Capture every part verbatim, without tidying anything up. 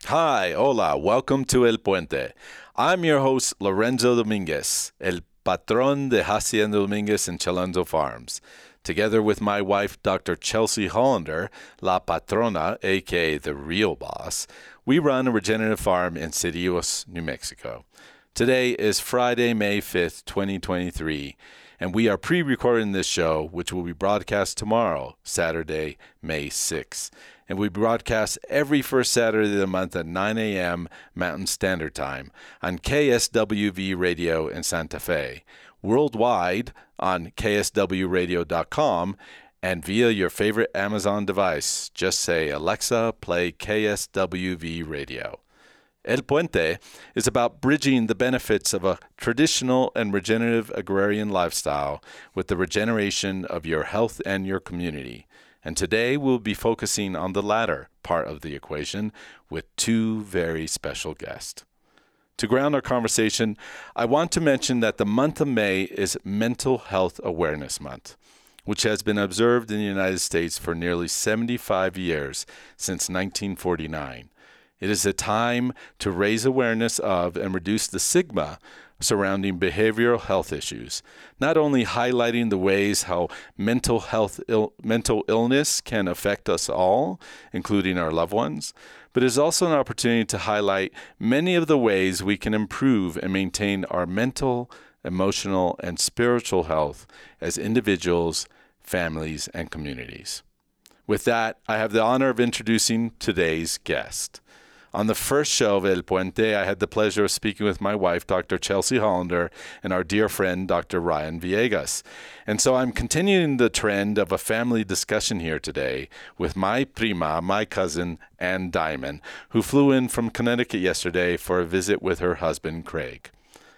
Hi, hola, welcome to El Puente. I'm your host, Lorenzo Dominguez, el patrón de Hacienda Dominguez and Chalonzo Farms. Together with my wife, Doctor Chelsea Hollander, La Patrona, aka the real boss, we run a regenerative farm in Cerrillos, New Mexico. Today is Friday, May fifth, twenty twenty-three, and we are pre-recording this show, which will be broadcast tomorrow, Saturday, May sixth. And we broadcast every first Saturday of the month at nine a.m. Mountain Standard Time on K S W V Radio in Santa Fe, worldwide on K S W radio dot com, and via your favorite Amazon device. Just say, Alexa, play K S W V Radio. El Puente is about bridging the benefits of a traditional and regenerative agrarian lifestyle with the regeneration of your health and your community. And today we'll be focusing on the latter part of the equation with two very special guests. To ground our conversation, I want to mention that the month of May is Mental Health Awareness Month, which has been observed in the United States for nearly seventy-five years, since nineteen forty-nine. It is a time to raise awareness of and reduce the stigma surrounding behavioral health issues, not only highlighting the ways how mental health Ill- mental illness can affect us all, including our loved ones, but is also an opportunity to highlight many of the ways we can improve and maintain our mental, emotional, and spiritual health as individuals, families, and communities. With that, I have the honor of introducing today's guest. On the first show of El Puente, I had the pleasure of speaking with my wife, Doctor Chelsea Hollander, and our dear friend, Doctor Ryan Villegas. And so I'm continuing the trend of a family discussion here today with my prima, my cousin, Ann Diamond, who flew in from Connecticut yesterday for a visit with her husband, Craig.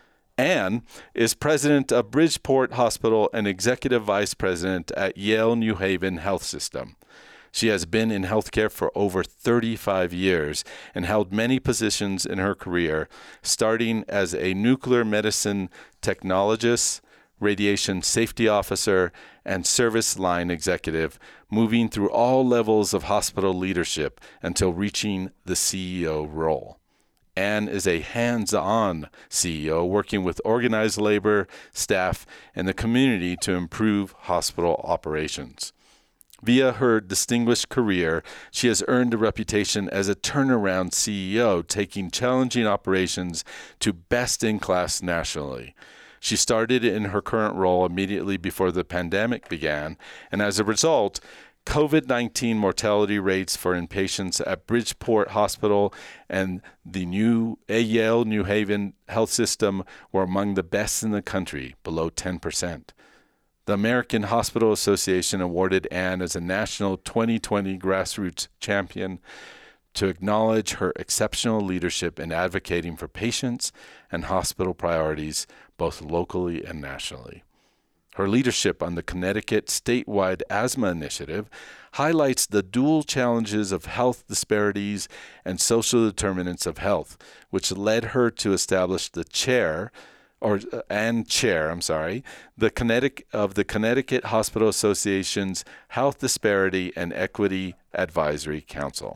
Ann is president of Bridgeport Hospital and executive vice president at Yale New Haven Health System. She has been in healthcare for over thirty-five years and held many positions in her career, starting as a nuclear medicine technologist, radiation safety officer, and service line executive, moving through all levels of hospital leadership until reaching the C E O role. Ann is a hands-on C E O working with organized labor, staff, and the community to improve hospital operations. Via her distinguished career, she has earned a reputation as a turnaround C E O, taking challenging operations to best-in-class nationally. She started in her current role immediately before the pandemic began, and as a result, COVID nineteen mortality rates for inpatients at Bridgeport Hospital and the new Yale New Haven Health System were among the best in the country, below ten percent. The American Hospital Association awarded Ann as a national twenty twenty grassroots champion to acknowledge her exceptional leadership in advocating for patients and hospital priorities, both locally and nationally. Her leadership on the Connecticut statewide asthma initiative highlights the dual challenges of health disparities and social determinants of health, which led her to establish the chair or and chair, I'm sorry, the Connecticut of the Connecticut Hospital Association's Health Disparity and Equity Advisory Council.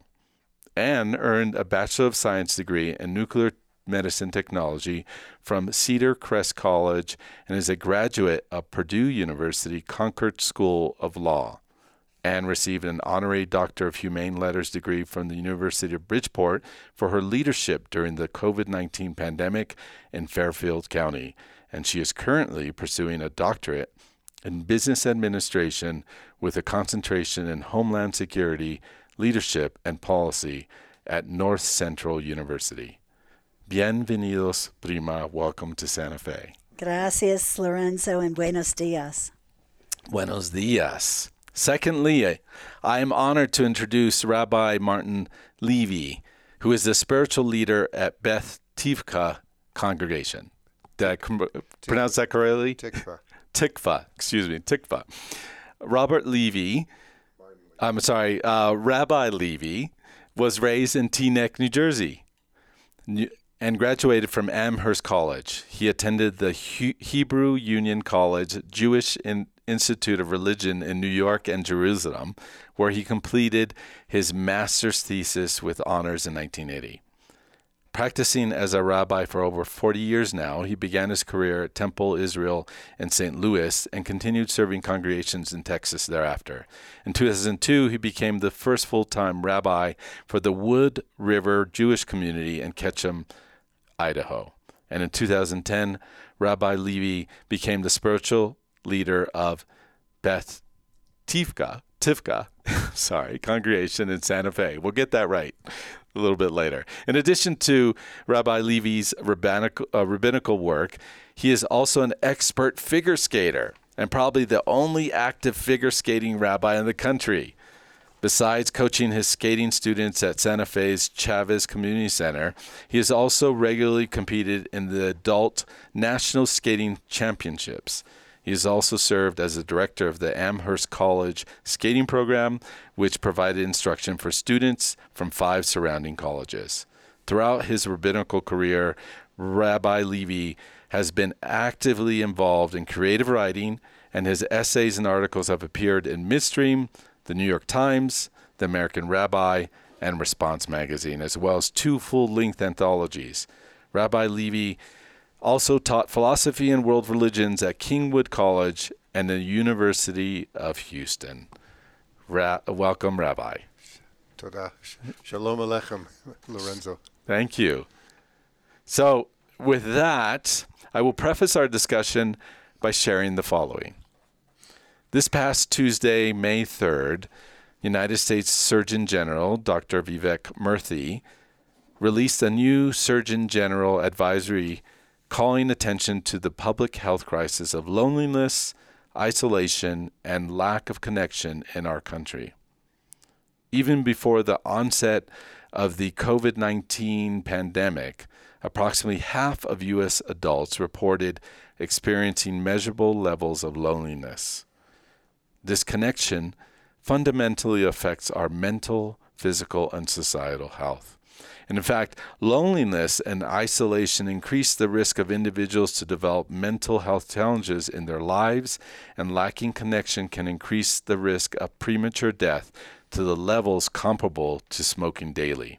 Ann earned a Bachelor of Science degree in Nuclear Medicine Technology from Cedar Crest College and is a graduate of Purdue University Concord School of Law. Ann received an honorary Doctor of Humane Letters degree from the University of Bridgeport for her leadership during the COVID nineteen pandemic in Fairfield County, and she is currently pursuing a doctorate in business administration with a concentration in Homeland Security, leadership, and policy at North Central University. Bienvenidos, prima. Welcome to Santa Fe. Gracias, Lorenzo, and buenos dias. Buenos dias. Secondly, I am honored to introduce Rabbi Martin Levy, who is the spiritual leader at Beth Tivka Congregation. Did I com- pronounce that correctly? Tikva. Tikva, excuse me, Tikva. Robert Levy, I'm sorry, uh, Rabbi Levy was raised in Teaneck, New Jersey, and graduated from Amherst College. He attended the He- Hebrew Union College Jewish in- Institute of Religion in New York and Jerusalem, where he completed his master's thesis with honors in nineteen eighty. Practicing as a rabbi for over forty years now, he began his career at Temple Israel in Saint Louis and continued serving congregations in Texas thereafter. In two thousand two, he became the first full-time rabbi for the Wood River Jewish community in Ketchum, Idaho. And in two thousand ten, Rabbi Levy became the spiritual leader of Beth Tivka, Tivka, sorry, congregation in Santa Fe. We'll get that right a little bit later. In addition to Rabbi Levy's rabbinical, uh, rabbinical work, he is also an expert figure skater and probably the only active figure skating rabbi in the country. Besides coaching his skating students at Santa Fe's Chavez Community Center, he has also regularly competed in the Adult National Skating Championships. He has also served as the director of the Amherst College skating program, which provided instruction for students from five surrounding colleges. Throughout his rabbinical career, Rabbi Levy has been actively involved in creative writing, and his essays and articles have appeared in Midstream, the New York Times, the American Rabbi, and Response magazine, as well as two full-length anthologies. Rabbi Levy also taught philosophy and world religions at Kingwood College and the University of Houston. Ra- welcome, Rabbi. Toda. Shalom Aleichem, Lorenzo. Thank you. So, with that, I will preface our discussion by sharing the following. This past Tuesday, May third, United States Surgeon General Doctor Vivek Murthy released a new Surgeon General advisory calling attention to the public health crisis of loneliness, isolation, and lack of connection in our country. Even before the onset of the covid nineteen pandemic, approximately half of U S adults reported experiencing measurable levels of loneliness. This connection fundamentally affects our mental, physical, and societal health. And in fact, loneliness and isolation increase the risk of individuals to develop mental health challenges in their lives, and lacking connection can increase the risk of premature death to the levels comparable to smoking daily.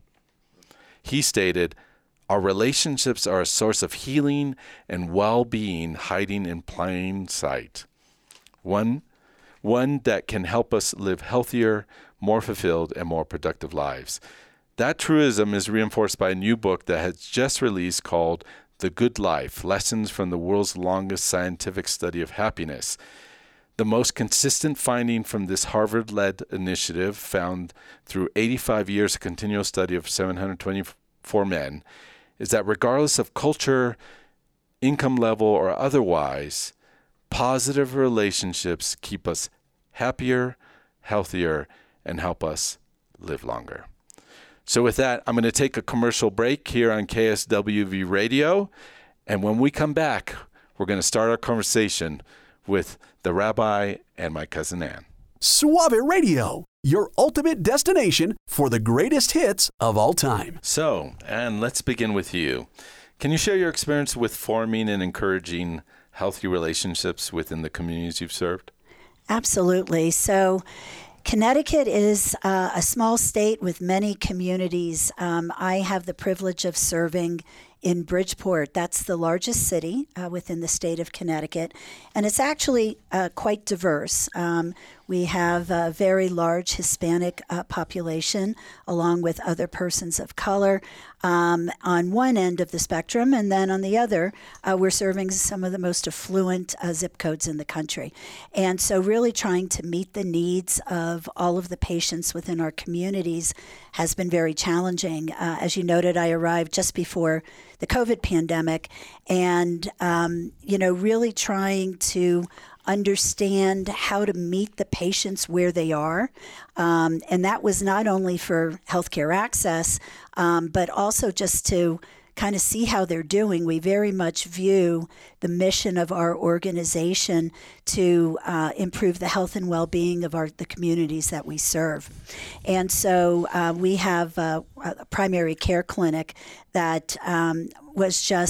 He stated, "Our relationships are a source of healing and well-being hiding in plain sight. One, one that can help us live healthier, more fulfilled, and more productive lives." That truism is reinforced by a new book that has just released called The Good Life, Lessons from the World's Longest Scientific Study of Happiness. The most consistent finding from this Harvard-led initiative, found through eighty-five years of continual study of seven hundred twenty-four men, is that regardless of culture, income level, or otherwise, positive relationships keep us happier, healthier, and help us live longer. So with that, I'm going to take a commercial break here on K S W V Radio. And when we come back, we're going to start our conversation with the rabbi and my cousin Ann. Suave Radio, your ultimate destination for the greatest hits of all time. So, Ann, let's begin with you. Can you share your experience with forming and encouraging healthy relationships within the communities you've served? Absolutely. So, Connecticut is uh, a small state with many communities. Um, I have the privilege of serving in Bridgeport. That's the largest city uh, within the state of Connecticut, and it's actually uh, quite diverse. Um, we have a very large Hispanic uh, population, along with other persons of color um, on one end of the spectrum, and then on the other, uh, we're serving some of the most affluent uh, zip codes in the country. And so really trying to meet the needs of all of the patients within our communities has been very challenging. Uh, as you noted, I arrived just before the COVID pandemic, and, um, you know, really trying to understand how to meet the patients where they are. Um, and that was not only for healthcare access, um, but also just to kind of see how they're doing. We very much view the mission of our organization to uh, improve the health and well-being of our the communities that we serve. And so uh, we have uh, a primary care clinic that um, was just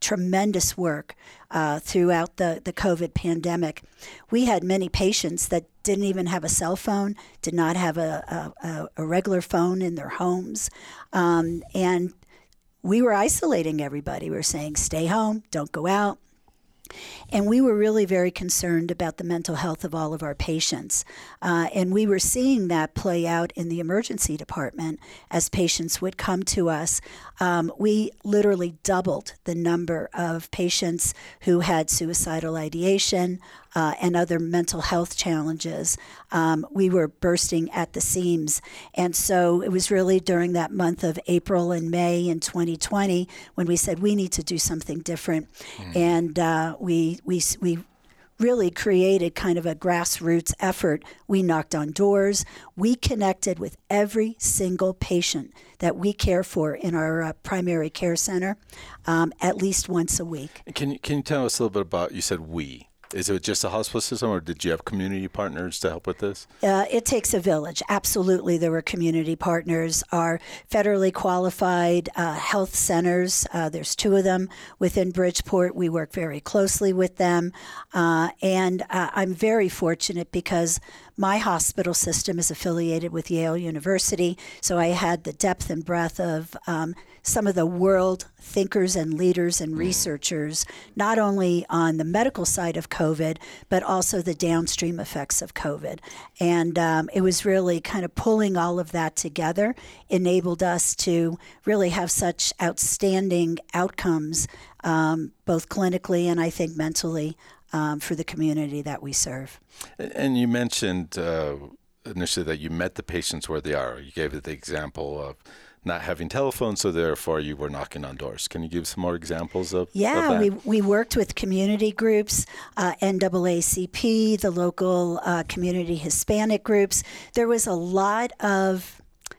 tremendous work uh, throughout the, the COVID pandemic. We had many patients that didn't even have a cell phone, did not have a, a, a regular phone in their homes. Um, and we were isolating everybody. We were saying, stay home, don't go out. And we were really very concerned about the mental health of all of our patients. Uh, and we were seeing that play out in the emergency department as patients would come to us. Um, we literally doubled the number of patients who had suicidal ideation uh, and other mental health challenges. Um, we were bursting at the seams. And so it was really during that month of April and May in twenty twenty when we said we need to do something different. Mm. And uh, we we we really created kind of a grassroots effort. We knocked on doors. We connected with every single patient that we care for in our uh, primary care center um, at least once a week. Can you, can you tell us a little bit about, you said we. Is it just a hospital system, or did you have community partners to help with this? Uh, it takes a village. Absolutely, there were community partners. Our federally qualified uh, health centers, uh, there's two of them within Bridgeport. We work very closely with them. Uh, and uh, I'm very fortunate because my hospital system is affiliated with Yale University, so I had the depth and breadth of um, some of the world thinkers and leaders and researchers, not only on the medical side of COVID, but also the downstream effects of COVID. And um, it was really kind of pulling all of that together, enabled us to really have such outstanding outcomes, um, both clinically and I think mentally, um, for the community that we serve. And you mentioned uh, initially that you met the patients where they are. You gave the example of not having telephones, so therefore you were knocking on doors. Can you give some more examples of, yeah, of that? we we worked with community groups, uh, N double A C P, the local uh, community Hispanic groups. There was a lot of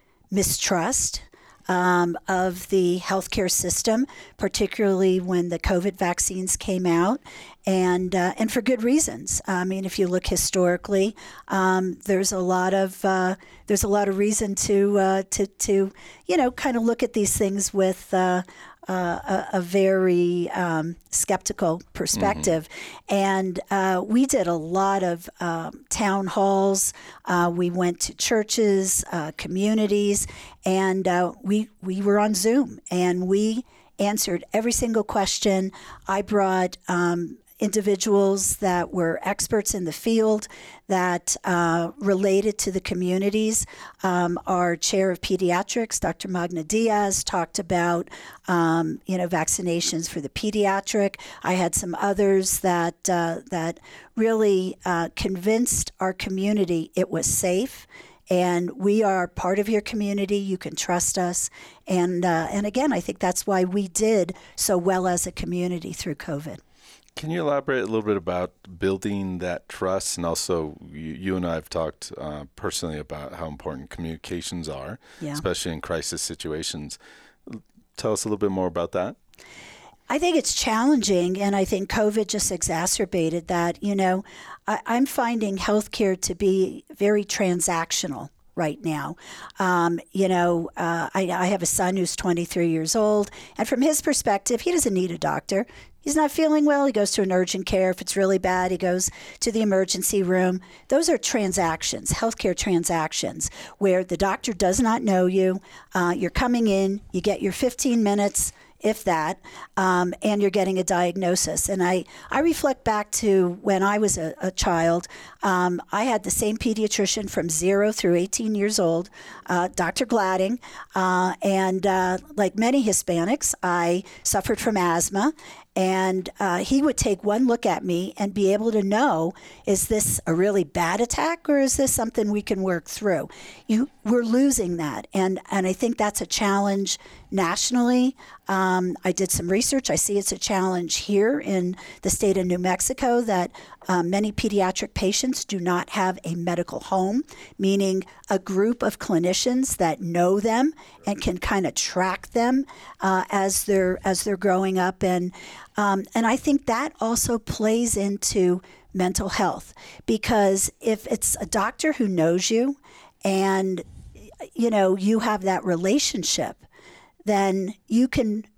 mistrust um, of the healthcare system, particularly when the COVID vaccines came out. And uh, and for good reasons. I mean, if you look historically, um, there's a lot of uh, there's a lot of reason to uh, to to you know kind of look at these things with uh, uh, a, a very um, skeptical perspective. Mm-hmm. And uh, we did a lot of um, town halls. Uh, we went to churches, uh, communities, and uh, we we were on Zoom, and we answered every single question. I brought Um, individuals that were experts in the field that uh, related to the communities. Um, our chair of pediatrics, Doctor Magna Diaz, talked about um, you know vaccinations for the pediatric. I had some others that uh, that really uh, convinced our community it was safe. And we are part of your community. You can trust us. And uh, and again, I think that's why we did so well as a community through COVID. Can you elaborate a little bit about building that trust? And also, you, you and I have talked uh, personally about how important communications are, yeah. especially in crisis situations. Tell us a little bit more about that. I think it's challenging, and I think COVID just exacerbated that. You know, I, I'm finding healthcare to be very transactional right now. Um, you know, uh, I, I have a son who's twenty-three years old, and from his perspective, he doesn't need a doctor. He's not feeling well, he goes to an urgent care. If it's really bad, he goes to the emergency room. Those are transactions, healthcare transactions, where the doctor does not know you. Uh, you're coming in, you get your fifteen minutes, if that, um, and you're getting a diagnosis. And I, I reflect back to when I was a, a child. Um, I had the same pediatrician from zero through eighteen years old, uh, Doctor Gladding. Uh, and uh, like many Hispanics, I suffered from asthma. And uh, he would take one look at me and be able to know, is this a really bad attack or is this something we can work through? You, we're losing that. And, and I think that's a challenge nationally. Um, I did some research. I see it's a challenge here in the state of New Mexico that uh, many pediatric patients do not have a medical home, meaning a group of clinicians that know them and can kind of track them uh, as they're as they're growing up. And um, and I think that also plays into mental health, because if it's a doctor who knows you and you know you have that relationship, then you can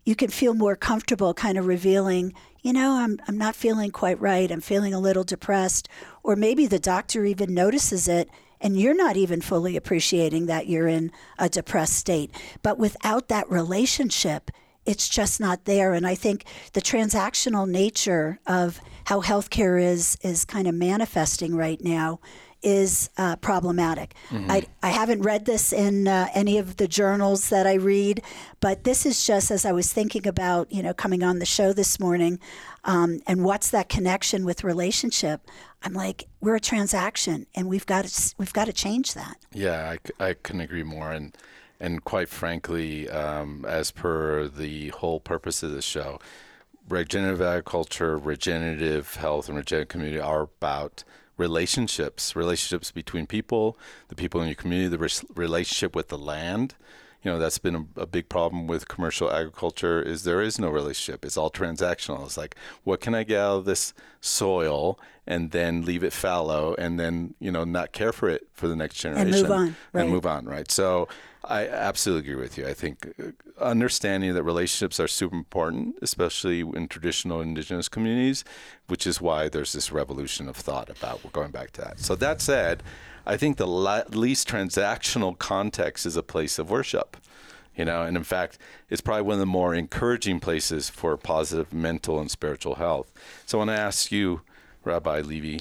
you can feel more comfortable kind of revealing, you know, I'm I'm not feeling quite right. I'm feeling a little depressed. Or maybe the doctor even notices it and you're not even fully appreciating that you're in a depressed state. But without that relationship, it's just not there. And I think the transactional nature of how healthcare is is kind of manifesting right now is uh, problematic. Mm-hmm. I, I haven't read this in uh, any of the journals that I read, but this is just as I was thinking about, you know, coming on the show this morning, um, and what's that connection with relationship? I'm like, we're a transaction, and we've got to we've got to change that. Yeah, I, I couldn't agree more. And and quite frankly, um, as per the whole purpose of this show, regenerative agriculture, regenerative health, and regenerative community are about relationships, relationships between people, the people in your community, the re- relationship with the land. You know, that's been a, a big problem with commercial agriculture is there is no relationship. It's all transactional. It's like, what can I get out of this soil and then leave it fallow and then, you know, not care for it for the next generation. And move on. Right. And move on, right? So I absolutely agree with you. I think understanding that relationships are super important, especially in traditional indigenous communities, which is why there's this revolution of thought about going back to that. So that said, I think the la- least transactional context is a place of worship, you know, and in fact, it's probably one of the more encouraging places for positive mental and spiritual health. So I want to ask you, Rabbi Levy,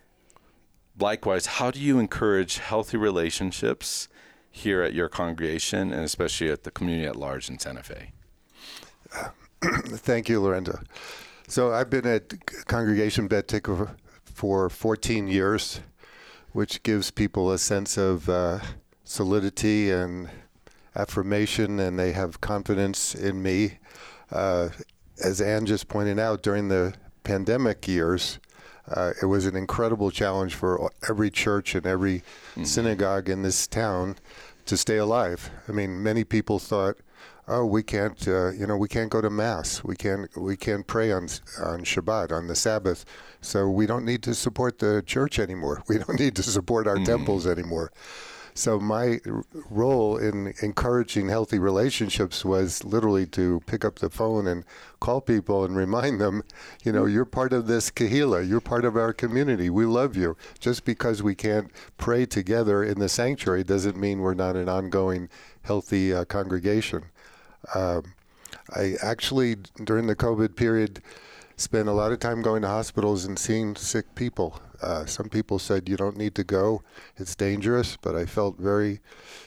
likewise, how do you encourage healthy relationships here at your congregation and especially at the community at large in Santa Fe? Uh, thank you, Lorenzo. So I've been at Congregation Bet Tikva for fourteen years, which gives people a sense of uh, solidity and affirmation, and they have confidence in me. Uh, as Ann just pointed out, during the pandemic years, uh, it was an incredible challenge for every church and every mm-hmm. synagogue in this town to stay alive. I mean, many people thought, oh, we can't, uh, you know, we can't go to Mass. We can't, we can't pray on on Shabbat, on the Sabbath. So we don't need to support the church anymore. We don't need to support our mm. temples anymore. So my r- role in encouraging healthy relationships was literally to pick up the phone and call people and remind them, you know, you're part of this kahila. You're part of our community. We love you. Just because we can't pray together in the sanctuary doesn't mean we're not an ongoing healthy uh, congregation. Um, I actually, during the COVID period, spent a lot of time going to hospitals and seeing sick people. Uh, some people said you don't need to go; it's dangerous. But I felt very,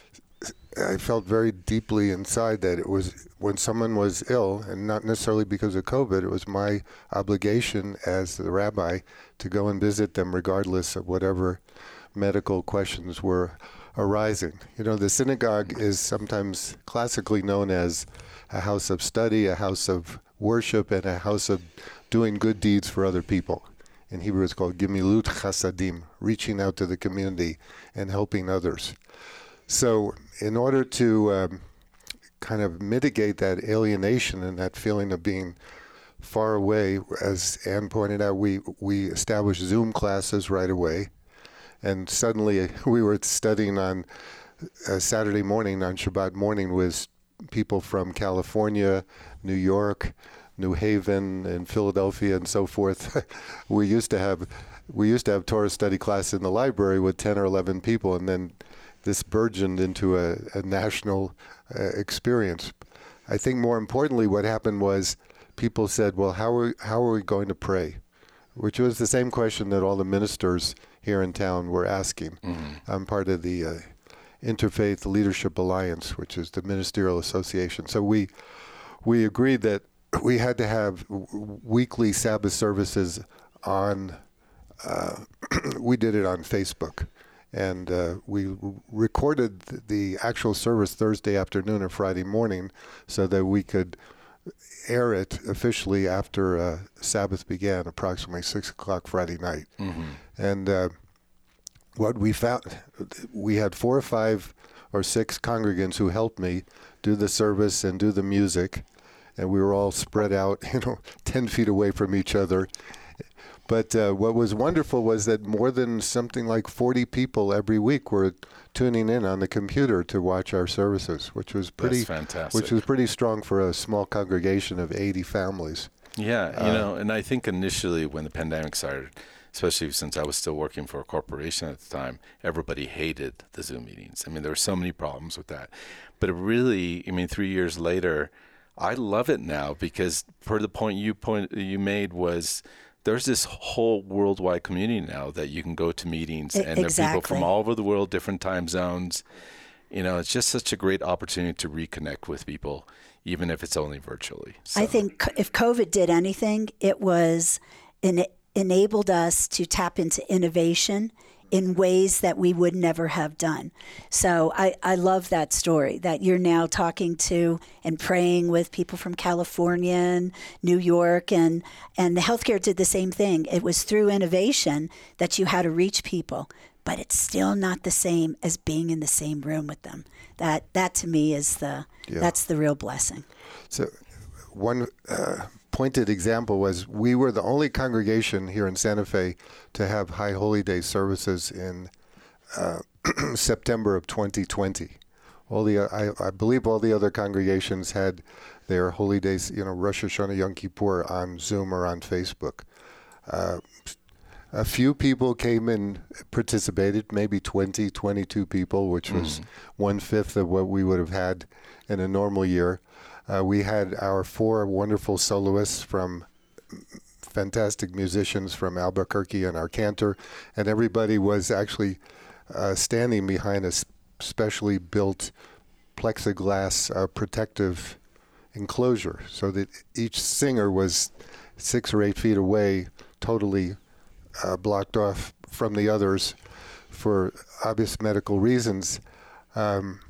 I felt very deeply inside that it was when someone was ill, and not necessarily because of COVID. It was my obligation as the rabbi to go and visit them, regardless of whatever medical questions were arising. You know, the synagogue is sometimes classically known as a house of study, a house of worship, and a house of doing good deeds for other people. In Hebrew, it's called Gemilut Chasadim, reaching out to the community and helping others. So in order to um, kind of mitigate that alienation and that feeling of being far away, as Ann pointed out, we, we established Zoom classes right away. And suddenly we were studying on a Saturday morning, on Shabbat morning, with people from California, New York, New Haven, and Philadelphia, and so forth. we used to have we used to have Torah study class in the library with ten or eleven people, and then this burgeoned into a, a national uh, experience. I think more importantly, what happened was people said, "Well, how are how are we going to pray?" Which was the same question that all the ministers here in town were asking. Mm-hmm. I'm part of the uh, Interfaith Leadership Alliance, which is the ministerial association. So we we agreed that we had to have w- weekly Sabbath services on, uh, we did it on Facebook. And uh, we r- recorded the actual service Thursday afternoon or Friday morning so that we could air it officially after uh, Sabbath began, approximately six o'clock Friday night. Mm-hmm. And uh, what we found, we had four or five or six congregants who helped me do the service and do the music, and we were all spread out, you know, ten feet away from each other. But uh, what was wonderful was that more than something like forty people every week were tuning in on the computer to watch our services, which was pretty That's fantastic. which was pretty strong for a small congregation of eighty families. Yeah, you Uh, know, and I think initially when the pandemic started, especially since I was still working for a corporation at the time, everybody hated the Zoom meetings. I mean, there were so many problems with that. But it really, I mean, three years later, I love it now because per the point you point you made was there's this whole worldwide community now that you can go to meetings E- and there are people exactly. from all over the world, different time zones. You know, it's just such a great opportunity to reconnect with people, even if it's only virtually. So. I think c- if COVID did anything, it was en- enabled us to tap into innovation in ways that we would never have done. So I, I love that story that you're now talking to and praying with people from California and New York, and, and the healthcare did the same thing. It was through innovation that you had to reach people, but it's still not the same as being in the same room with them. That that to me is the Yeah. that's the real blessing. So one uh, pointed example was we were the only congregation here in Santa Fe to have High Holy Day services in uh, September of twenty twenty. All the I, I believe all the other congregations had their Holy Days, you know, Rosh Hashanah, Yom Kippur on Zoom or on Facebook. Uh, a few people came and participated, maybe twenty, twenty-two people, which was Mm-hmm. one-fifth of what we would have had in a normal year. Uh, we had our four wonderful soloists from fantastic musicians from Albuquerque and our cantor, and everybody was actually uh, standing behind a s- specially built plexiglass uh, protective enclosure so that each singer was six or eight feet away, totally uh, blocked off from the others for obvious medical reasons. Um,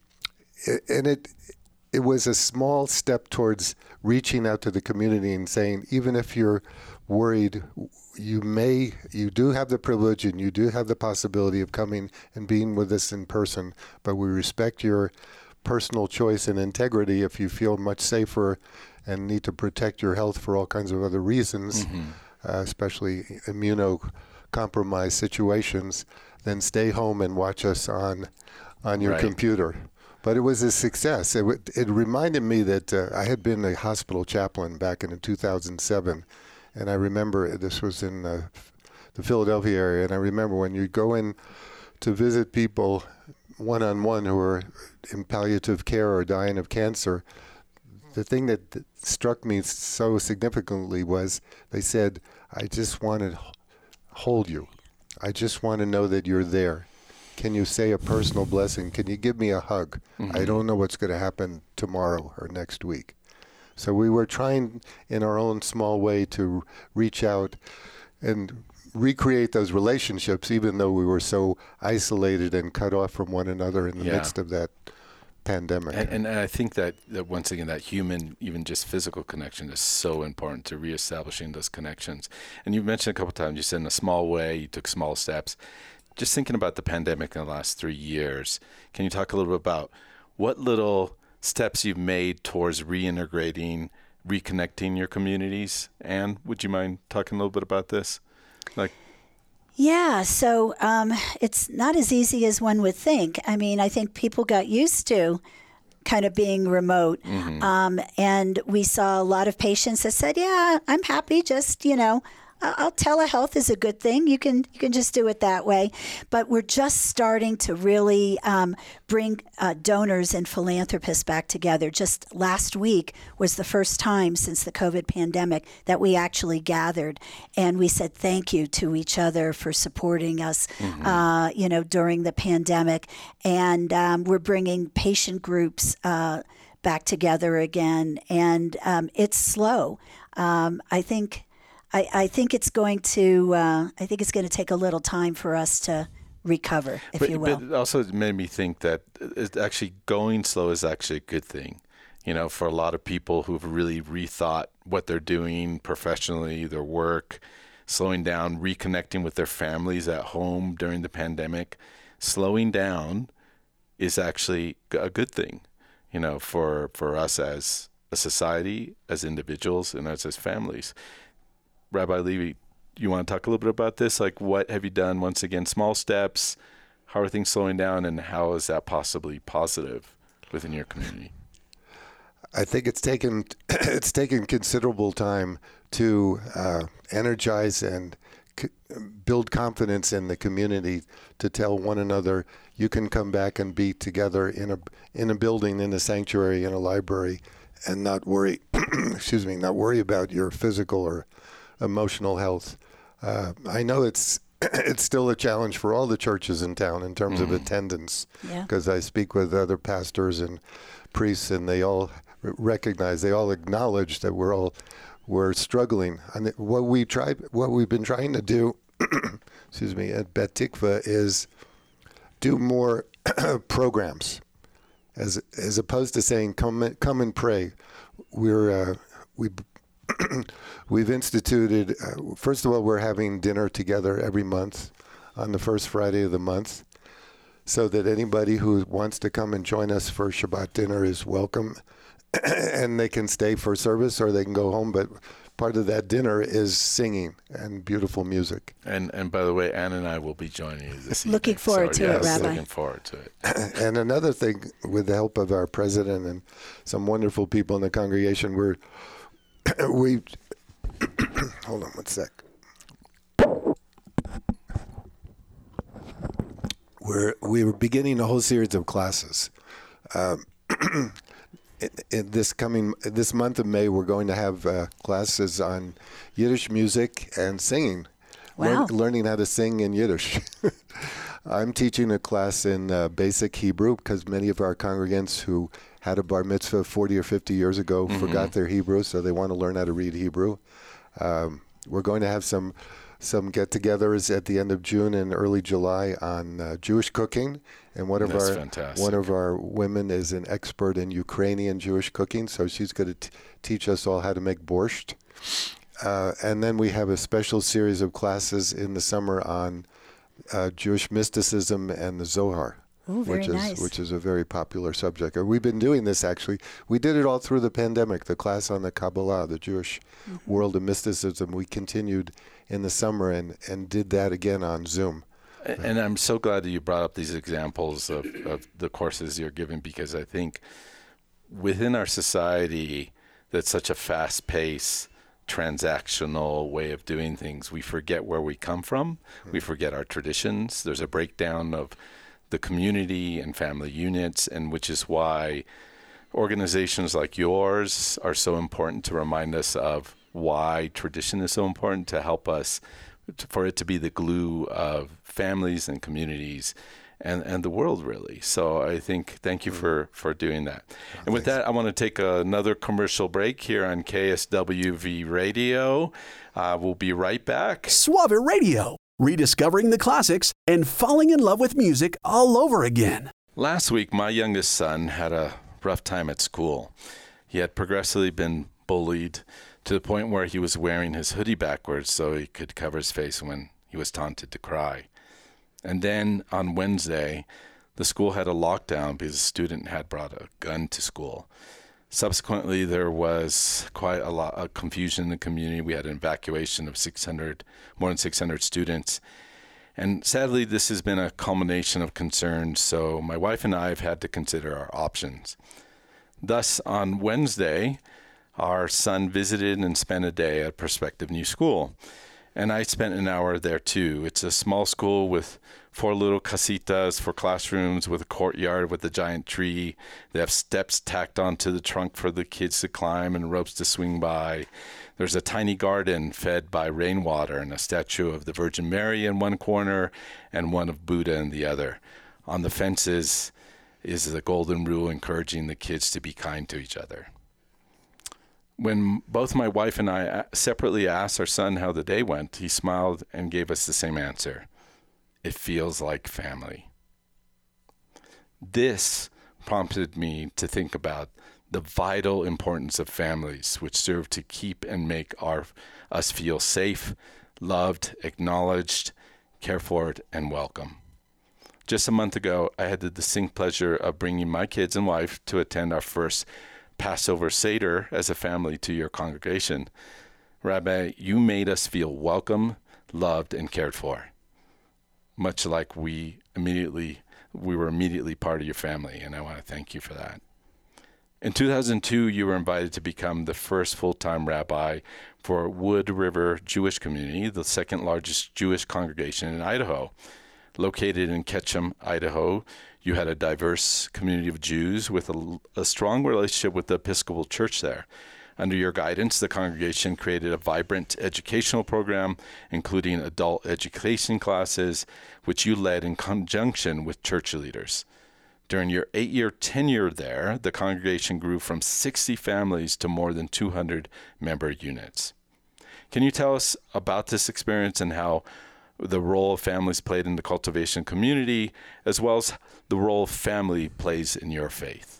it, and it it was a small step towards reaching out to the community and saying, even if you're worried, you may, you do have the privilege and you do have the possibility of coming and being with us in person, but we respect your personal choice and integrity. If you feel much safer and need to protect your health for all kinds of other reasons, Mm-hmm. uh, especially immunocompromised situations, then stay home and watch us on on your Right. computer. But it was a success. It, w- it reminded me that uh, I had been a hospital chaplain back in two thousand seven, and I remember this was in uh, the Philadelphia area, and I remember when you go in to visit people one-on-one who are in palliative care or dying of cancer, the thing that th- struck me so significantly was they said, I just want to h- hold you. I just want to know that you're there. Can you say a personal blessing? Can you give me a hug? Mm-hmm. I don't know what's going to happen tomorrow or next week. So we were trying in our own small way to reach out and recreate those relationships, even though we were so isolated and cut off from one another in the Yeah. midst of that pandemic. And, and I think that, that once again, that human, even just physical connection is so important to reestablishing those connections. And you mentioned a couple times, you said in a small way, you took small steps. Just thinking about the pandemic in the last three years, can you talk a little bit about what little steps you've made towards reintegrating, reconnecting your communities? And would you mind talking a little bit about this? Like, Yeah, so um, it's not as easy as one would think. I mean, I think people got used to kind of being remote. mm-hmm. Um, and we saw a lot of patients that said, yeah, I'm happy, just, you know, I'll telehealth is a good thing. You can you can just do it that way. But we're just starting to really um, bring uh, donors and philanthropists back together. Just last week was the first time since the COVID pandemic that we actually gathered, and we said thank you to each other for supporting us, Mm-hmm. uh, you know, during the pandemic. And um, we're bringing patient groups uh, back together again, and um, it's slow. Um, I think. I, I think it's going to. Uh, I think it's going to take a little time for us to recover, if but, you will. But also it made me think that it's actually going slow is actually a good thing. You know, for a lot of people who've really rethought what they're doing professionally, their work, slowing down, reconnecting with their families at home during the pandemic, slowing down is actually a good thing. You know, for for us as a society, as individuals, and as as families. Rabbi Levy, you want to talk a little bit about this? Like, what have you done? Once again, small steps. How are things slowing down, and how is that possibly positive within your community? I think it's taken it's taken considerable time to uh, energize and c- build confidence in the community to tell one another you can come back and be together in a in a building, in a sanctuary, in a library, and not worry. excuse me, not worry about your physical or emotional health. Uh, I know it's it's still a challenge for all the churches in town in terms mm. of attendance, because yeah. I speak with other pastors and priests, and they all recognize, they all acknowledge that we're all we're struggling. And what we try, what we've been trying to do, excuse me, at Bet Tikva is do more programs, as as opposed to saying come come and pray. We're uh, we we've instituted. Uh, first of all, we're having dinner together every month on the first Friday of the month, so that anybody who wants to come and join us for Shabbat dinner is welcome. And they can stay for service or they can go home, but part of that dinner is singing and beautiful music. And and by the way, Ann and I will be joining you this evening. Looking forward so, to yes, it, Rabbi. Looking forward to it. And another thing, with the help of our president and some wonderful people in the congregation, we're we hold on one sec. We're we were beginning a whole series of classes. Um, In, in this coming this month of May, we're going to have uh, classes on Yiddish music and singing. Wow. Learn, learning how to sing in Yiddish. I'm teaching a class in uh, basic Hebrew because many of our congregants who had a bar mitzvah forty or fifty years ago mm-hmm. forgot their Hebrew, so they want to learn how to read Hebrew. Um, we're going to have some some get-togethers at the end of June and early July on uh, Jewish cooking. And one of That's our fantastic. one of our women is an expert in Ukrainian Jewish cooking, so she's going to t- teach us all how to make borscht. Uh, and then we have a special series of classes in the summer on uh, Jewish mysticism and the Zohar, Ooh, very which is nice. which is a very popular subject. We've been doing this actually. We did it all through the pandemic. The class on the Kabbalah, the Jewish mm-hmm. world of mysticism, we continued in the summer and, and did that again on Zoom. And I'm so glad that you brought up these examples of, of the courses you're giving, because I think within our society that's such a fast-paced, transactional way of doing things, we forget where we come from. Mm-hmm. We forget our traditions. There's a breakdown of the community and family units, and which is why organizations like yours are so important to remind us of why tradition is so important, to help us, for it to be the glue of families and communities and, and the world, really. So I think, thank you for, for doing that. Oh, and with thanks. that, I want to take another commercial break here on K S W V Radio. Uh, we'll be right back. Suave Radio, rediscovering the classics and falling in love with music all over again. Last week, my youngest son had a rough time at school. He had progressively been bullied to the point where he was wearing his hoodie backwards so he could cover his face when he was taunted to cry. And then on Wednesday, the school had a lockdown because a student had brought a gun to school. Subsequently, there was quite a lot of confusion in the community. We had an evacuation of six hundred, more than six hundred students. And sadly, this has been a culmination of concerns, so my wife and I have had to consider our options. Thus, on Wednesday, our son visited and spent a day at Prospective New School. And I spent an hour there too. It's a small school with four little casitas for classrooms, with a courtyard with a giant tree. They have steps tacked onto the trunk for the kids to climb and ropes to swing by. There's a tiny garden fed by rainwater and a statue of the Virgin Mary in one corner and one of Buddha in the other. On the fences is the golden rule encouraging the kids to be kind to each other. When both my wife and I separately asked our son how the day went, he smiled and gave us the same answer. It feels like family. This prompted me to think about the vital importance of families, which serve to keep and make our us feel safe, loved, acknowledged, cared for, and welcome. Just a month ago, I had the distinct pleasure of bringing my kids and wife to attend our first Passover Seder as a family to your congregation. Rabbi, you made us feel welcome, loved, and cared for. Much like we immediately, we were immediately part of your family, and I want to thank you for that. In two thousand two, you were invited to become the first full-time rabbi for Wood River Jewish Community, the second largest Jewish congregation in Idaho. Located in Ketchum, Idaho, you had a diverse community of Jews with a, a strong relationship with the Episcopal Church there. Under your guidance, the congregation created a vibrant educational program, including adult education classes, which you led in conjunction with church leaders. During your eight-year tenure there, the congregation grew from sixty families to more than two hundred member units. Can you tell us about this experience and how the role of families played in the cultivation community, as well as the role family plays in your faith?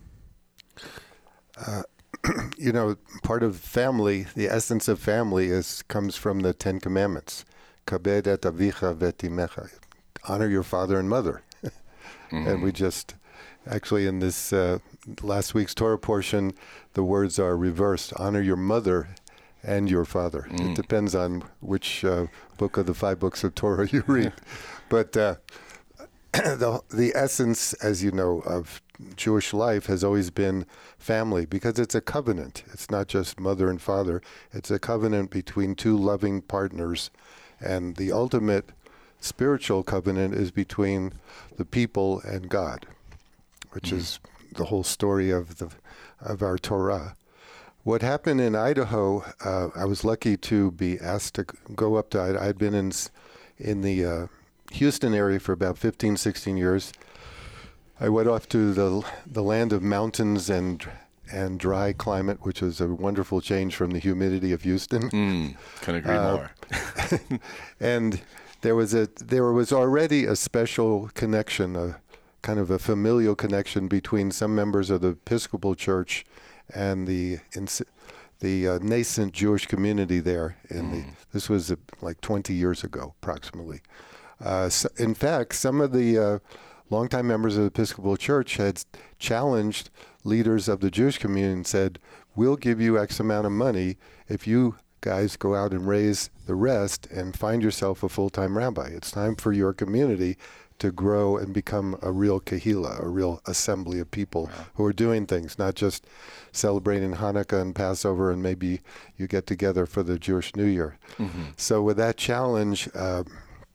Uh, you know, part of family, the essence of family is comes from the Ten Commandments. Kabed et avicha v'et imecha. Honor your father and mother. Mm-hmm. And we just, actually in this uh, last week's Torah portion, the words are reversed. Honor your mother and your father. Mm. It depends on which uh, book of the five books of Torah you read. But uh, the, the essence, as you know, of Jewish life has always been family, because it's a covenant. It's not just mother and father. It's a covenant between two loving partners. And the ultimate spiritual covenant is between the people and God, which mm. is the whole story of the of our Torah. What happened in Idaho, uh, I was lucky to be asked to go up to, I had been in in the uh, Houston area for about fifteen, sixteen years. I went off to the the land of mountains and and dry climate, which was a wonderful change from the humidity of Houston. Mm, couldn't agree uh, more. And there was a there was already a special connection, a kind of a familial connection between some members of the Episcopal Church and the in, the uh, nascent Jewish community there. In mm. the this was uh, like twenty years ago, approximately. Uh, so in fact, some of the uh, longtime members of the Episcopal Church had challenged leaders of the Jewish community and said, "We'll give you X amount of money if you guys go out and raise the rest and find yourself a full-time rabbi. It's time for your community to grow and become a real kahila, a real assembly of people wow. who are doing things, not just celebrating Hanukkah and Passover, and maybe you get together for the Jewish New Year." Mm-hmm. So with that challenge, uh,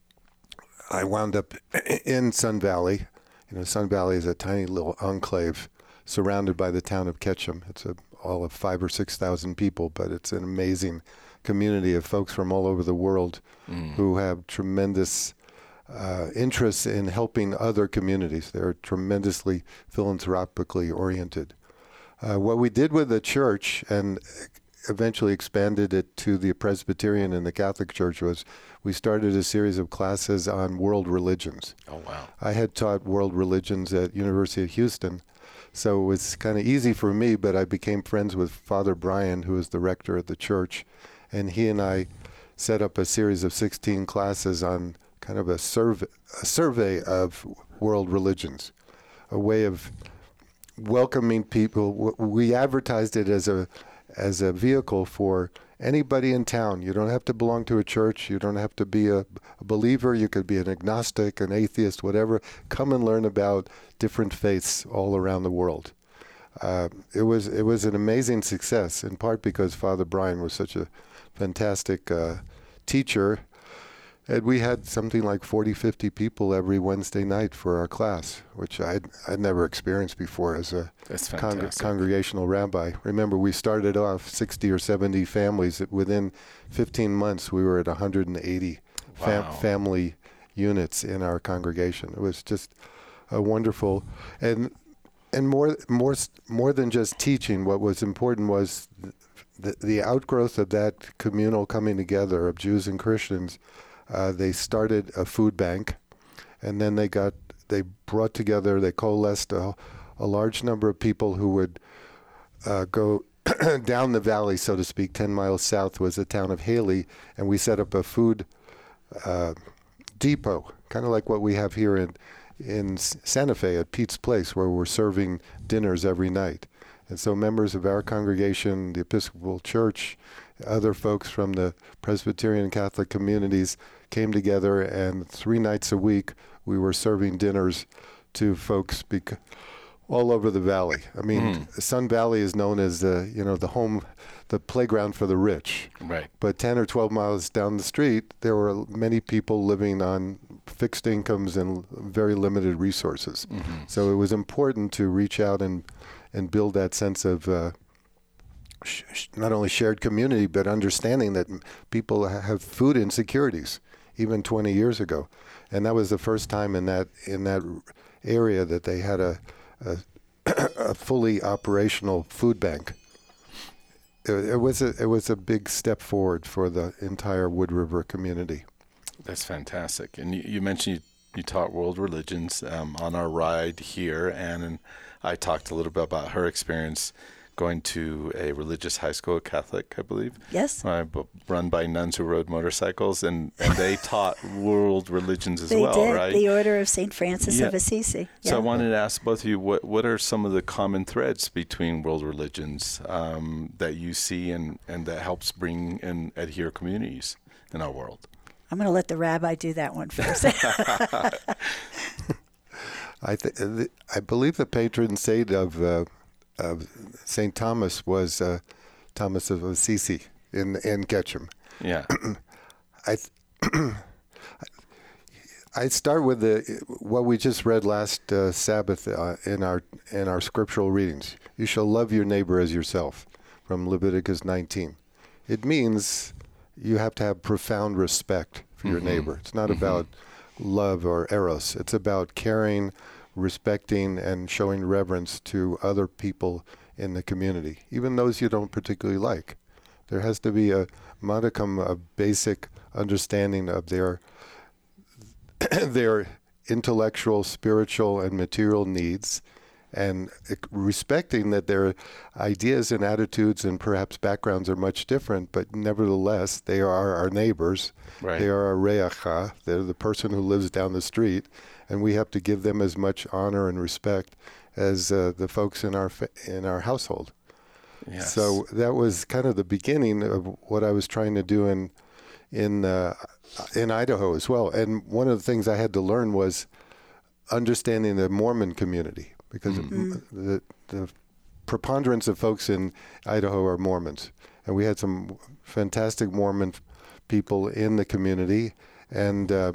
I wound up in Sun Valley. You know, Sun Valley is a tiny little enclave surrounded by the town of Ketchum. It's a, all of five or six thousand people, but it's an amazing community of folks from all over the world mm. who have tremendous uh, interests in helping other communities. They're tremendously philanthropically oriented. Uh, what we did with the church, and eventually expanded it to the Presbyterian and the Catholic Church, was we started a series of classes on world religions. Oh, wow. I had taught world religions at University of Houston, so it was kind of easy for me, but I became friends with Father Brian, who is the rector at the church, and he and I set up a series of sixteen classes on kind of a survey, a survey of world religions, a way of welcoming people. We advertised it as a as a vehicle for anybody in town. You don't have to belong to a church. You don't have to be a, a believer. You could be an agnostic, an atheist, whatever. Come and learn about different faiths all around the world. Uh, it was it was an amazing success, in part because Father Brian was such a fantastic uh, teacher. And we had something like forty, fifty people every Wednesday night for our class, which I'd, I'd never experienced before as a con- congregational rabbi. Remember, we started off sixty or seventy families. Within fifteen months, we were at one hundred eighty fam- wow. family units in our congregation. It was just a wonderful, and and more more more than just teaching. What was important was the, the outgrowth of that communal coming together of Jews and Christians. Uh, they started a food bank, and then they got they brought together, they coalesced a, a large number of people who would uh, go down the valley, so to speak. Ten miles south was the town of Haley, and we set up a food uh, depot, kind of like what we have here in in Santa Fe at Pete's Place, where we're serving dinners every night. And so members of our congregation, the Episcopal Church, other folks from the Presbyterian Catholic communities came together, and three nights a week we were serving dinners to folks bec- all over the valley. I mean, mm. Sun Valley is known as the, you know, the home, the playground for the rich. Right. But ten or twelve miles down the street, there were many people living on fixed incomes and very limited resources. Mm-hmm. So it was important to reach out and and build that sense of uh, sh- not only shared community, but understanding that people have food insecurities, even twenty years ago. And that was the first time in that in that area that they had a, a, a fully operational food bank. It, it was a it was a big step forward for the entire Wood River community. That's fantastic. And you, you mentioned you, you taught world religions um, on our ride here, and, and I talked a little bit about her experience going to a religious high school, Catholic, I believe. Yes. Uh, run by nuns who rode motorcycles, and, and they taught world religions as they well, did. right? The Order of Saint Francis yeah. of Assisi. So yeah. I wanted to ask both of you, what, what are some of the common threads between world religions um, that you see and, and that helps bring and adhere communities in our world? I'm going to let the rabbi do that one first. I th- I believe the patron saint of uh, of Saint Thomas was uh, Thomas of Assisi in in Ketchum. Yeah. I th- I start with the what we just read last uh, Sabbath uh, in our in our scriptural readings. You shall love your neighbor as yourself, from Leviticus nineteen. It means you have to have profound respect for mm-hmm. your neighbor. It's not mm-hmm. about love or eros. It's about caring, respecting, and showing reverence to other people in the community, even those you don't particularly like. There has to be a modicum of basic understanding of their their intellectual, spiritual, and material needs, and respecting that their ideas and attitudes and perhaps backgrounds are much different, but nevertheless, they are our neighbors. Right. They are our reacha. They're the person who lives down the street, and we have to give them as much honor and respect as uh, the folks in our fa- in our household. Yes. So that was kind of the beginning of what I was trying to do in in uh, in Idaho as well. And one of the things I had to learn was understanding the Mormon community, because mm-hmm. the the preponderance of folks in Idaho are Mormons, and we had some fantastic Mormon people in the community, and uh,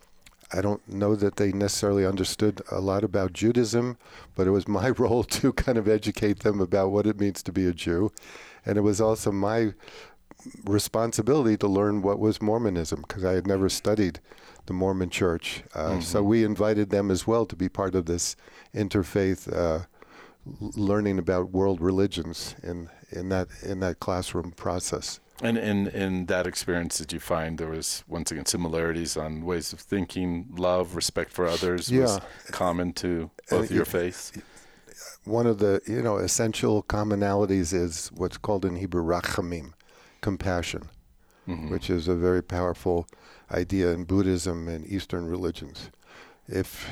I don't know that they necessarily understood a lot about Judaism, but it was my role to kind of educate them about what it means to be a Jew, and it was also my responsibility to learn what was Mormonism, because I had never studied the Mormon Church. Uh, mm-hmm. So we invited them as well to be part of this interfaith uh, learning about world religions in, in that in that classroom process. And in, in that experience, did you find there was, once again, similarities on ways of thinking, love, respect for others yeah. was common to both uh, your faiths? One of the you know essential commonalities is what's called in Hebrew rachamim, compassion, mm-hmm. which is a very powerful idea in Buddhism and Eastern religions. If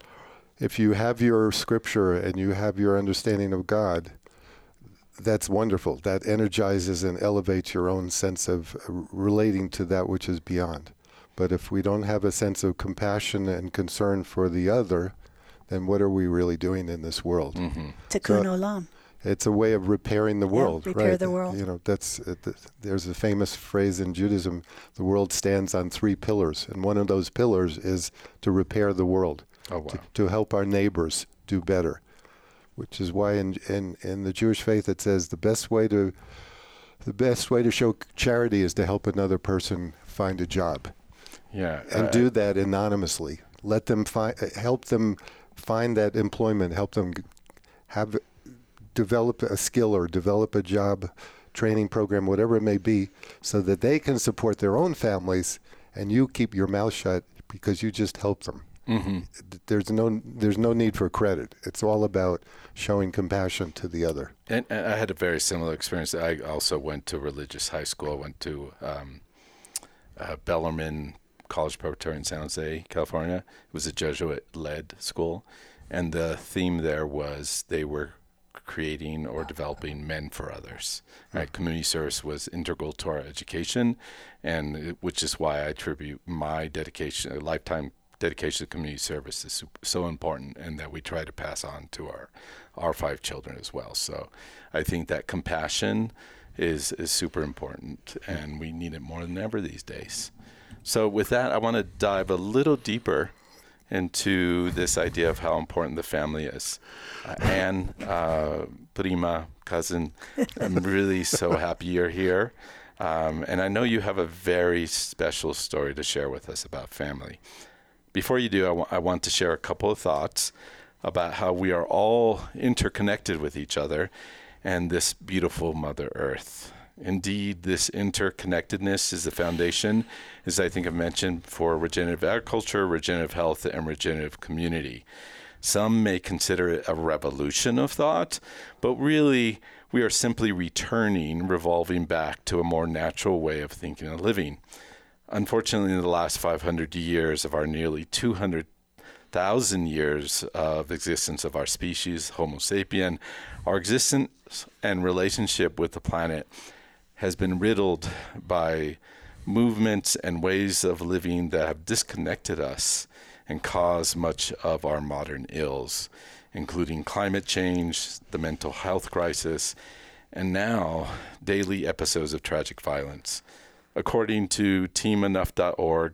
if you have your scripture and you have your understanding of God, that's wonderful. That energizes and elevates your own sense of relating to that which is beyond. But if we don't have a sense of compassion and concern for the other, then what are we really doing in this world? Mm-hmm. Tikkun olam. It's a way of repairing the world, yeah, repair right? the world. You know, that's uh, th- there's a famous phrase in Judaism: the world stands on three pillars, and one of those pillars is to repair the world, oh, wow. to, to help our neighbors do better. Which is why in, in in the Jewish faith it says the best way to the best way to show charity is to help another person find a job. Yeah, and uh, do that anonymously. Let them find, help them find that employment. Help them have. develop a skill or develop a job training program, whatever it may be, so that they can support their own families, and you keep your mouth shut because you just help them. Mm-hmm. There's no there's no need for credit. It's all about showing compassion to the other. And, and I had a very similar experience. I also went to religious high school. I went to um, uh, Bellarmine College Preparatory in San Jose, California. It was a Jesuit-led school, and the theme there was they were creating or developing men for others. Right? Community service was integral to our education, and it, which is why I attribute my dedication, a lifetime dedication to community service is super, so important, and that we try to pass on to our our five children as well. So I think that compassion is is super important, and we need it more than ever these days. So with that, I want to dive a little deeper into this idea of how important the family is. Uh, Anne, uh, prima, cousin, I'm really so happy you're here. Um, and I know you have a very special story to share with us about family. Before you do, I, w- I want to share a couple of thoughts about how we are all interconnected with each other and this beautiful Mother Earth. Indeed, this interconnectedness is the foundation, as I think I've mentioned, for regenerative agriculture, regenerative health, and regenerative community. Some may consider it a revolution of thought, but really we are simply returning, revolving back to a more natural way of thinking and living. Unfortunately, in the last five hundred years of our nearly two hundred thousand years of existence of our species, Homo sapien, our existence and relationship with the planet has been riddled by movements and ways of living that have disconnected us and caused much of our modern ills, including climate change, the mental health crisis, and now daily episodes of tragic violence. According to team enough dot org,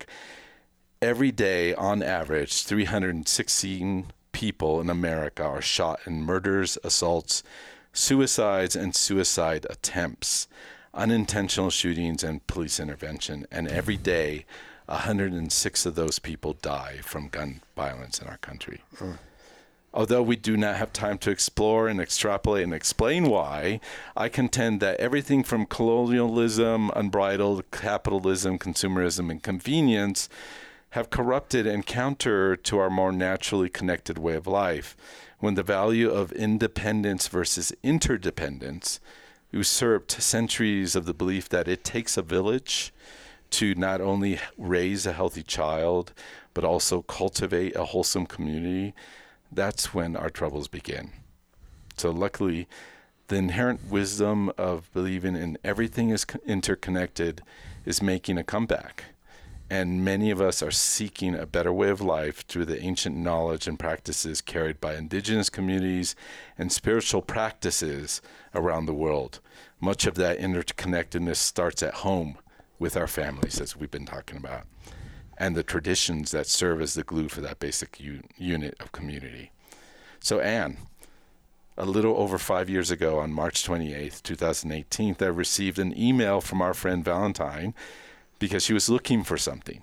every day, on average, three hundred sixteen people in America are shot in murders, assaults, suicides, and suicide attempts, unintentional shootings, and police intervention. And every day, one hundred six of those people die from gun violence in our country. Mm. Although we do not have time to explore and extrapolate and explain why, I contend that everything from colonialism, unbridled capitalism, consumerism, and convenience have corrupted and counter to our more naturally connected way of life, when the value of independence versus interdependence usurped centuries of the belief that it takes a village to not only raise a healthy child, but also cultivate a wholesome community. That's when our troubles begin. So luckily, the inherent wisdom of believing in everything is interconnected is making a comeback. And many of us are seeking a better way of life through the ancient knowledge and practices carried by indigenous communities and spiritual practices around the world. Much of that interconnectedness starts at home with our families, as we've been talking about, and the traditions that serve as the glue for that basic u- unit of community. So Anne, a little over five years ago on March twenty-eighth, twenty eighteen, I received an email from our friend Valentine because she was looking for something,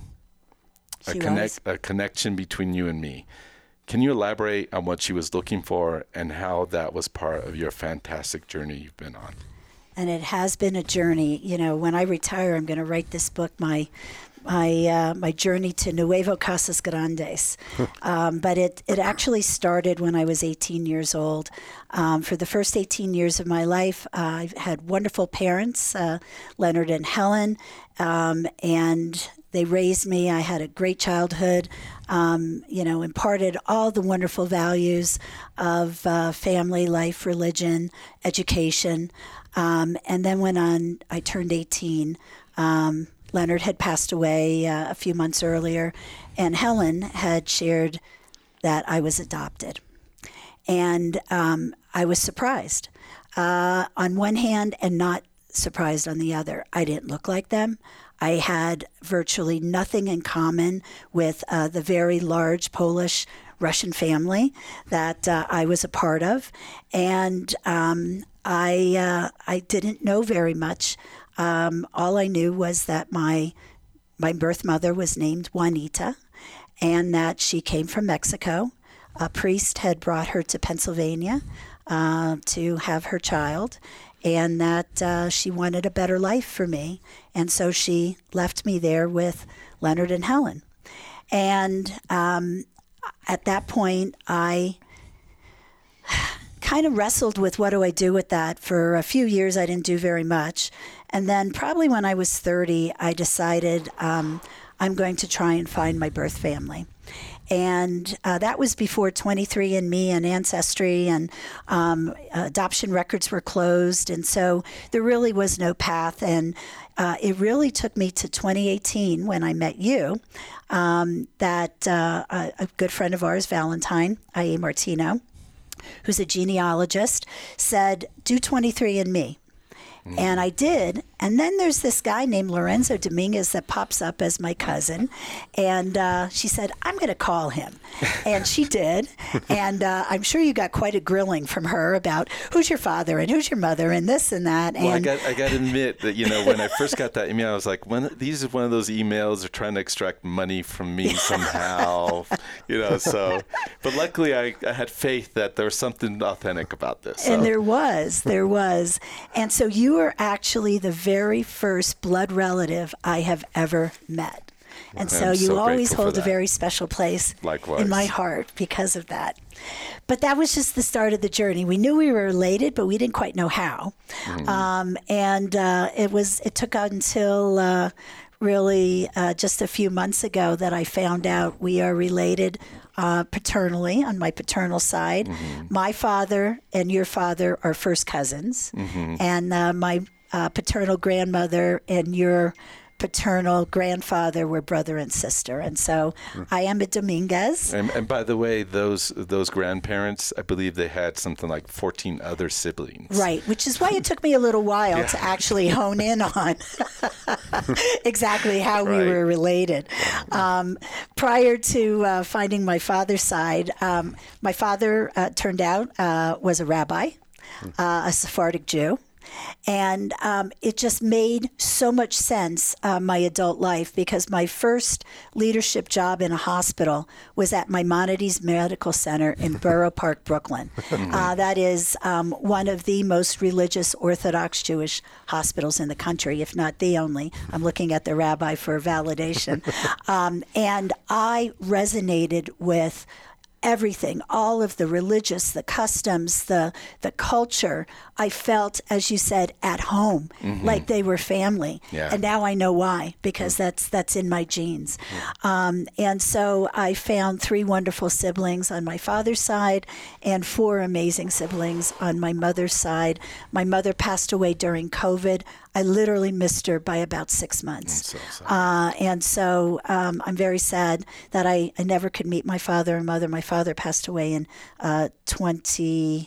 she a, connect, a connection between you and me. Can you elaborate on what she was looking for and how that was part of your fantastic journey you've been on? And it has been a journey. You know, when I retire, I'm going to write this book, my my uh, my journey to Nuevo Casas Grandes. um, but it, it actually started when I was eighteen years old. Um, for the first eighteen years of my life, uh, I've had wonderful parents, uh, Leonard and Helen, um, and they raised me. I had a great childhood, um, you know, imparted all the wonderful values of uh, family, life, religion, education. Um, and then when on, I turned eighteen, um, Leonard had passed away uh, a few months earlier, and Helen had shared that I was adopted. And um, I was surprised uh, on one hand and not surprised on the other. I didn't look like them. I had virtually nothing in common with uh, the very large Polish Russian family that uh, I was a part of. And um, I uh, I didn't know very much. Um, all I knew was that my my birth mother was named Juanita, and that she came from Mexico. A priest had brought her to Pennsylvania uh, to have her child, and that uh, she wanted a better life for me. And so she left me there with Leonard and Helen. And um, at that point, I kind of wrestled with what do I do with that. For a few years, I didn't do very much. And then probably when I was thirty, I decided um, I'm going to try and find my birth family. And uh, that was before twenty-three and me and Ancestry, and um, adoption records were closed. And so there really was no path. And uh, it really took me to twenty eighteen when I met you, um, that uh, a, a good friend of ours, Valentine I A Martino, who's a genealogist, said, do twenty-three and me. Mm. And I did. And then there's this guy named Lorenzo Dominguez that pops up as my cousin. And uh, she said, I'm going to call him. And she did. And uh, I'm sure you got quite a grilling from her about who's your father and who's your mother and this and that. Well, and I got I got to admit that, you know, when I first got that email, I was like, when, these are one of those emails that are trying to extract money from me somehow, you know, so. But luckily, I, I had faith that there was something authentic about this. So. And there was, there was. And so you were actually the very first blood relative I have ever met. And so I'm you so always grateful hold for a that. very special place Likewise. in my heart because of that. But that was just the start of the journey. We knew we were related, but we didn't quite know how. Mm. Um, and uh, it was it took until uh, really uh, just a few months ago that I found out we are related uh, paternally on my paternal side. Mm-hmm. My father and your father are first cousins, mm-hmm. and uh, my uh, paternal grandmother and your paternal grandfather were brother and sister. And so I am a Dominguez. And, and by the way, those those grandparents, I believe they had something like fourteen other siblings. Right, which is why it took me a little while yeah. to actually hone in on exactly how right. we were related. Um, prior to uh, finding my father's side, um, my father uh, turned out uh, was a rabbi, uh, a Sephardic Jew. And um, it just made so much sense, uh, my adult life, because my first leadership job in a hospital was at Maimonides Medical Center in Borough Park, Brooklyn. uh, that is um, one of the most religious Orthodox Jewish hospitals in the country, if not the only. I'm looking at the rabbi for validation. um, and I resonated with everything, all of the religious, the customs, the the culture. I felt, as you said, at home, mm-hmm. like they were family. Yeah. And now I know why, because that's that's in my genes. Mm-hmm. Um, and so I found three wonderful siblings on my father's side and four amazing siblings on my mother's side. My mother passed away during COVID. I literally missed her by about six months. So uh, and so um, I'm very sad that I, I never could meet my father and mother. My father passed away in uh, twenty,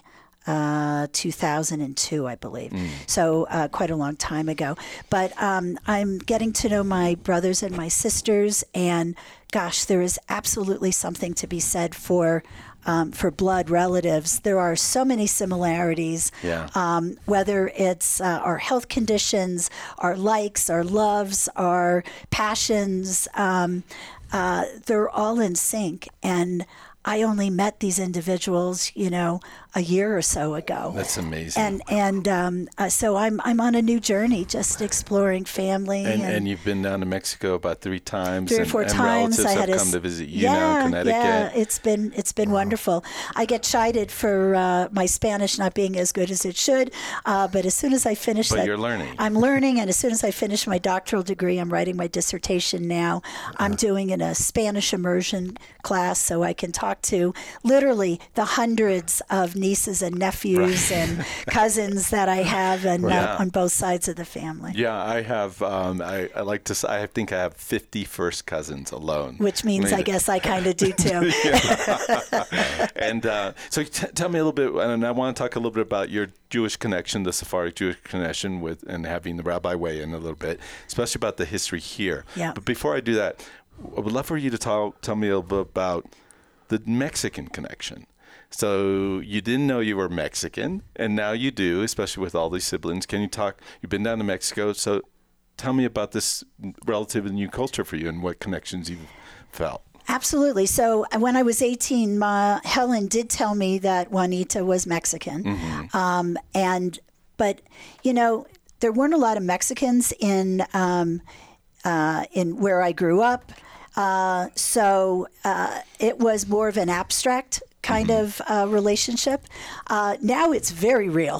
uh, two thousand two, I believe. Mm. So uh, quite a long time ago. But um, I'm getting to know my brothers and my sisters. And gosh, there is absolutely something to be said for Um, for blood relatives. There are so many similarities, yeah. um, whether it's uh, our health conditions, our likes, our loves, our passions, um, uh, they're all in sync. And I only met these individuals, you know, a year or so ago. That's amazing. And and um, uh, so I'm I'm on a new journey, just exploring family. And, and, and you've been down to Mexico about three times. Three or and, four and times. relatives I had have a, come to visit you yeah, now in Connecticut. Yeah, it's been it's been wow. wonderful. I get chided for uh, my Spanish not being as good as it should, uh, but as soon as I finish but that, you're learning. I'm learning, and as soon as I finish my doctoral degree, I'm writing my dissertation now. I'm doing in a Spanish immersion class, so I can talk to literally the hundreds of nieces and nephews right. and cousins that I have, and yeah. uh, on both sides of the family. Yeah, I have. Um, I, I like to. I think I have fifty first cousins alone. Which means I, mean, I guess I kind of do too. And uh, so, t- tell me a little bit, and I want to talk a little bit about your Jewish connection, the Sephardic Jewish connection, with and having the rabbi weigh in a little bit, especially about the history here. Yeah. But before I do that, I would love for you to tell tell me a little bit about the Mexican connection. So you didn't know you were Mexican, and now you do, especially with all these siblings. Can you talk? You've been down to Mexico, so tell me about this relatively new culture for you and what connections you've felt. Absolutely. So when I was eighteen, my, Helen did tell me that Juanita was Mexican, mm-hmm. um, and but you know there weren't a lot of Mexicans in um, uh, in where I grew up. Uh, so uh, it was more of an abstract kind Mm-hmm. of uh, relationship. Uh, now it's very real.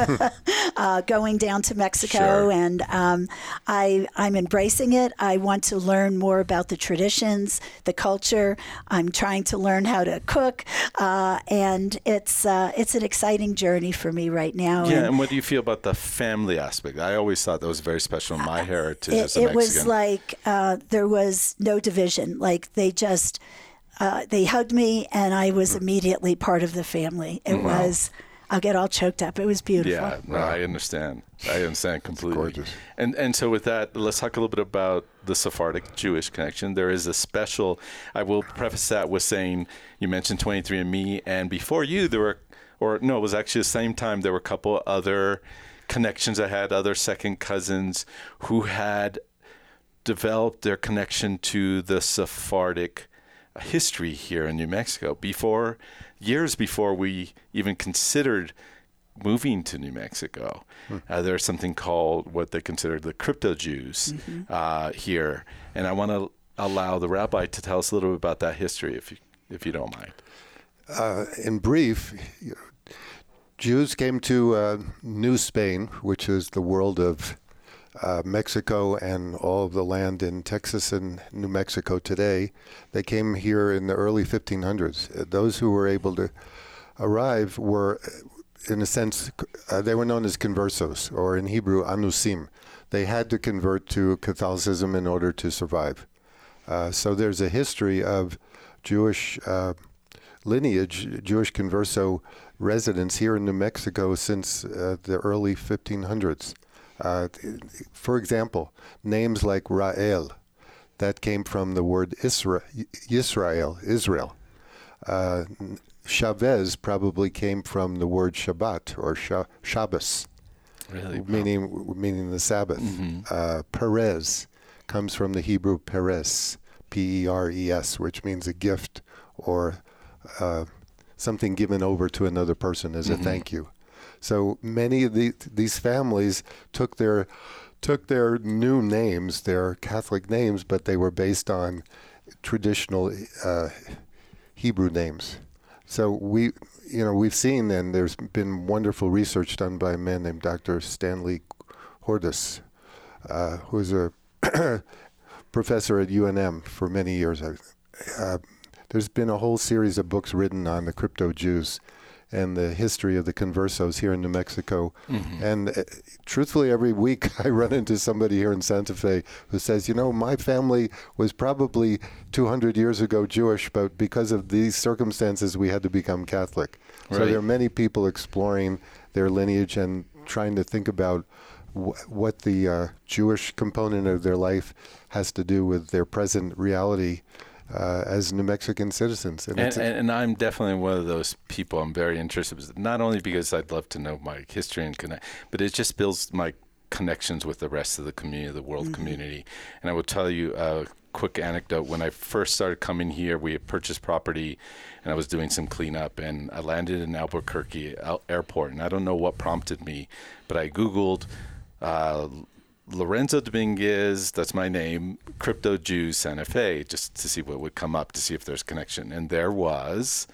uh, going down to Mexico, Sure. and um, I I'm embracing it. I want to learn more about the traditions, the culture. I'm trying to learn how to cook, uh, and it's uh, it's an exciting journey for me right now. Yeah, and and what do you feel about the family aspect? I always thought that was very special in my heritage as it, a it was Mexican. like uh, there was no division. Like they just uh, they hugged me, and I was immediately part of the family. It Wow. was. I'll get all choked up. It was beautiful. Yeah, no, I understand. I understand completely. gorgeous. And and so with that, let's talk a little bit about the Sephardic Jewish connection. There is a special. I will preface that with saying you mentioned twenty-three and me, and before you there were, or no, it was actually the same time there were a couple other connections I had, other second cousins who had developed their connection to the Sephardic history here in New Mexico before, years before we even considered moving to New Mexico. Hmm. Uh, there's something called what they consider the crypto Jews mm-hmm. uh, here, and I want to allow the rabbi to tell us a little bit about that history, if you if you don't mind. Uh, in brief, you know, Jews came to uh, New Spain, which is the world of uh, Mexico and all of the land in Texas and New Mexico today. They came here in the early fifteen hundreds. Uh, those who were able to arrive were, in a sense, uh, they were known as conversos, or in Hebrew, anusim. They had to convert to Catholicism in order to survive. Uh, so there's a history of Jewish uh, lineage, Jewish converso residents here in New Mexico since uh, the early fifteen hundreds. Uh, for example, names like Ra'el, that came from the word Isra, Yisrael, Israel. Uh, Chavez probably came from the word Shabbat or Sha- Shabbos, really? meaning meaning the Sabbath. Mm-hmm. Uh, Perez comes from the Hebrew Peres, P E R E S, which means a gift or uh, something given over to another person as mm-hmm. a thank you. So many of the, these families took their took their new names, their Catholic names, but they were based on traditional uh, Hebrew names. So we, you know, we've seen, and there's been wonderful research done by a man named Doctor Stanley Hordes, uh, who is a professor at U N M for many years. Uh, there's been a whole series of books written on the crypto Jews and the history of the conversos here in New Mexico. Mm-hmm. And uh, truthfully, every week I run into somebody here in Santa Fe who says, you know, my family was probably two hundred years ago Jewish, but because of these circumstances, we had to become Catholic. Right. So there are many people exploring their lineage and trying to think about wh- what the uh, Jewish component of their life has to do with their present reality Uh, as New Mexican citizens. And, and, and, and I'm definitely one of those people. I'm very interested, not only because I'd love to know my history and connect, but it just builds my connections with the rest of the community, the world mm-hmm. community. And I will tell you a quick anecdote. When I first started coming here, we had purchased property, and I was doing some cleanup, and I landed in Albuquerque airport, and I don't know what prompted me, but I Googled uh, Lorenzo Dominguez, that's my name, Crypto Jews Santa Fe, just to see what would come up, to see if there's connection. And there was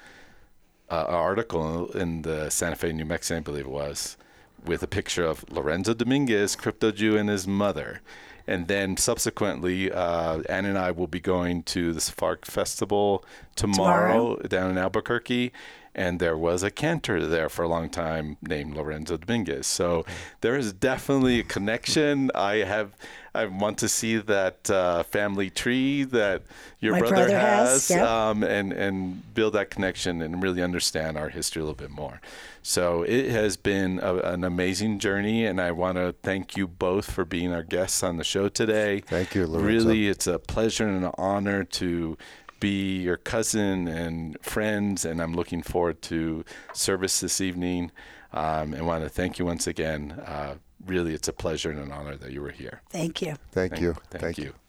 uh, an article in the Santa Fe New Mexican, I believe it was, with a picture of Lorenzo Dominguez, Crypto Jew, and his mother. And then subsequently, uh, Ann and I will be going to the Sephardic Festival tomorrow, tomorrow down in Albuquerque. And there was a cantor there for a long time named Lorenzo Dominguez. So there is definitely a connection. I have, I want to see that uh, family tree that your My brother, brother has, has yep. um, and, and build that connection and really understand our history a little bit more. So it has been a, an amazing journey, and I want to thank you both for being our guests on the show today. Thank you, Lorenzo. Really, it's a pleasure and an honor to be your cousin and friends, and I'm looking forward to service this evening, um, and want to thank you once again. Uh, really, it's a pleasure and an honor that you were here. Thank you. Thank, thank you. Thank, thank you. you.